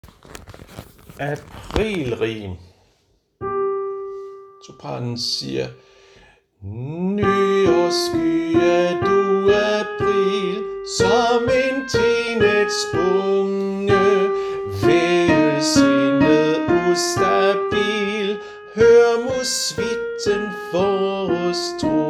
Aprilrim. Sopranen siger: Ny og sky er du, april, som en teenageunge, velsignet, ustabil. Hør musvitten forårstro,